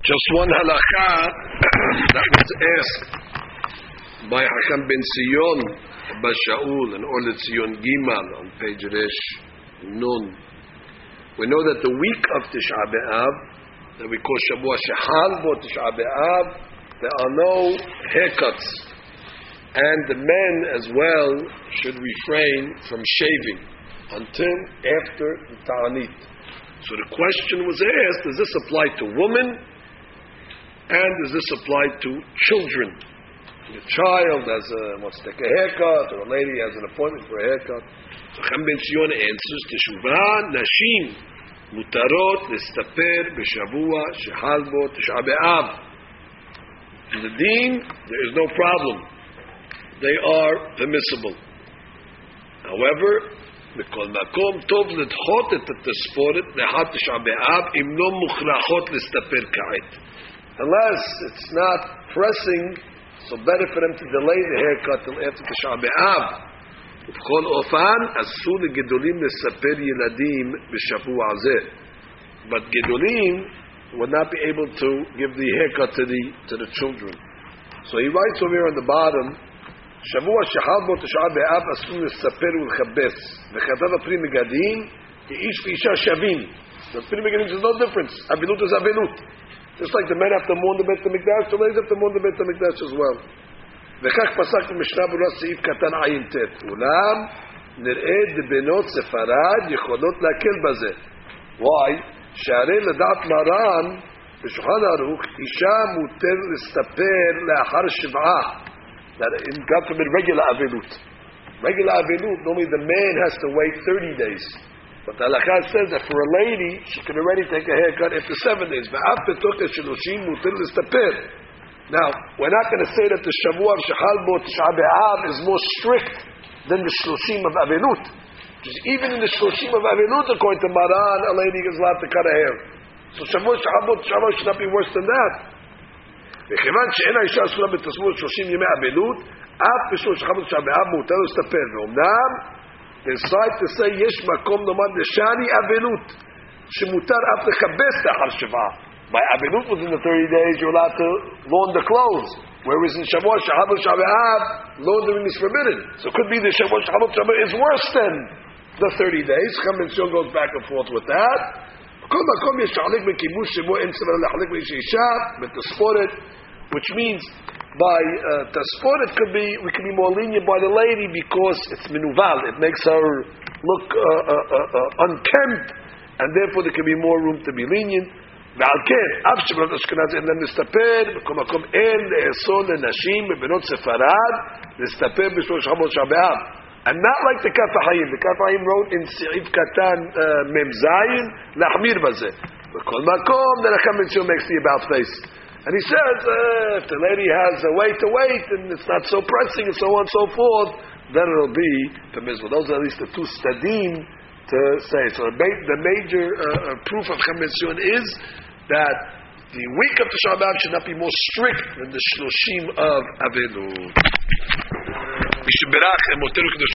Just one halakha that was asked by Hakam ben Sion Abba Shaul and Or Letzion Gimal on page Resh Nun. We know that the week of Tisha B'Av, that we call Shavua Shehal Bo Tisha B'Av, there are no haircuts, and the men as well should refrain from shaving until after the Ta'anit. So the question was asked: does this apply to women, and does this apply to children? The child wants to take a haircut, or a lady has an appointment for a haircut. So Chacham ben Zion answers: Teshuvah nashim mutarot lestaper b'shavua shehal bo Tisha B'Av. In the deen, there is no problem; they are permissible. However, בכל מקום טוב לדחות את התספורת לאחר תשעה באב אם לא מוכרחות להסתפר כעת. Unless it's not pressing, so better for them to delay the haircut till after תשעה באב. ובכל אופן אסור לגדולים לספר ילדים בשבוע הזה. But gedolim would not be able to give the haircut to the children. So he writes over here on the bottom, שבוע שחל בו תשעה באב אסור לספר ולכבס וחטאת הפרי מגדים כאיש ואישה שווים. The Pri Megadim is no difference. Avilut is Avilut. Just like the men have to mourn the Beit HaMikdash, the ladies have to mourn the Beit HaMikdash as well. וכך פסק במשנה ברורה סעיף קטן עין ט' אולם נראה דבנות ספרד יכולות להקל בזה. Why? שהרי לדעת מרן בשולחן ערוך אישה מותר לספר לאחר שבעה. That in God forbid regular avilut. Regular avilut, normally the man has to wait 30 days. But the halakha says that for a lady, she can already take a haircut after 7 days. Now, we're not going to say that the Shavua of Shechal Bo Tisha B'Av is more strict than the Shloshim of avilut. Because even in the Shloshim of avilut, according to Maran, a lady is allowed to cut her hair. So Shavua Shechal Bo Tisha B'Av should not be worse than that. וכיוון שאין האישה אסורה בתספורת 30 ימי אבלות, אף בשביל שחל תשעה באב מותר להסתפר. ואומנם, they decide to say יש מקום נאמר לשני אבלות, שמותר אף לכבס לאחר שבעה. By אבלות within the 30 days you're allowed to launder clothes, whereas in שבוע שחל תשעה באב, laundering is forbidden. So it could be the שבוע שחל תשעה באב is worse than the 30 days. Chacham ben Zion goes back and forth with that. כל מקום יש להחליק בכיבוש שבו אין סבל להחליק באיש אישה, בתספורת, which means by tasporet we could be more lenient by the lady because it's minuval. It makes her look unkempt, and therefore there can be more room to be lenient. ועל כן, אף שבנות אשכנז אין להם להסתפר, בכל מקום אין לאסור לנשים בבנות ספרד להסתפר בשלוש חמות שבעה. And not like the Kaf HaChaim. The Kaf HaChaim wrote in Seif Katan Mem Zayin Lachmir Bazeh. B'kol makom, the Chacham ben Zion makes the about face, and he says if the lady has a way to wait and it's not so pressing and so on and so forth, then it'll be permissible. Those are at least the two stadim to say. So the major proof of Chacham ben Zion is that the week of Tisha B'Av should not be more strict than the Shloshim of Avilut.